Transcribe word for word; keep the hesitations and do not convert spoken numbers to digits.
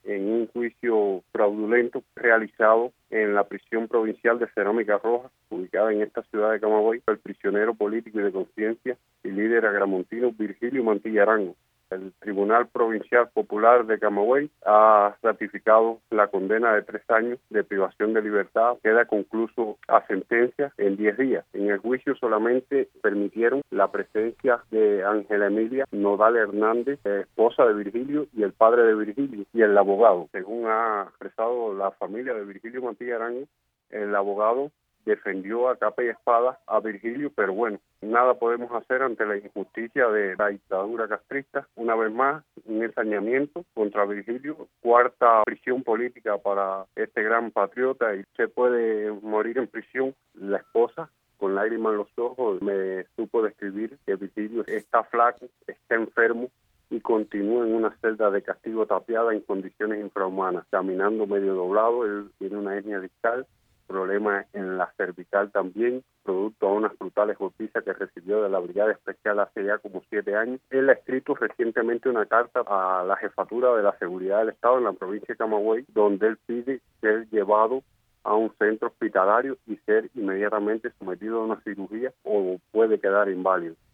en un juicio fraudulento realizado en la prisión provincial de Cerámica Roja, ubicada en esta ciudad de Camagüey, el prisionero político y de conciencia y líder agramontino Virgilio Mantilla Arango. El Tribunal Provincial Popular de Camagüey ha ratificado la condena de tres años de privación de libertad. Queda concluso a sentencia en diez días. En el juicio solamente permitieron la presencia de Ángela Emilia Nodal Hernández, esposa de Virgilio, y el padre de Virgilio, y el abogado. Según ha expresado la familia de Virgilio Mantilla Arango, el abogado defendió a capa y espada a Virgilio, pero bueno, nada podemos hacer ante la injusticia de la dictadura castrista. Una vez más, un ensañamiento contra Virgilio, cuarta prisión política para este gran patriota, y se puede morir en prisión. La esposa, con lágrimas en los ojos, me supo describir que Virgilio está flaco, está enfermo y continúa en una celda de castigo tapiada en condiciones infrahumanas, caminando medio doblado. Él tiene una hernia discal, problemas en la cervical también, producto a unas brutales golpizas que recibió de la Brigada Especial hace ya como siete años. Él ha escrito recientemente una carta a la Jefatura de la Seguridad del Estado en la provincia de Camagüey, donde él pide ser llevado a un centro hospitalario y ser inmediatamente sometido a una cirugía o puede quedar inválido.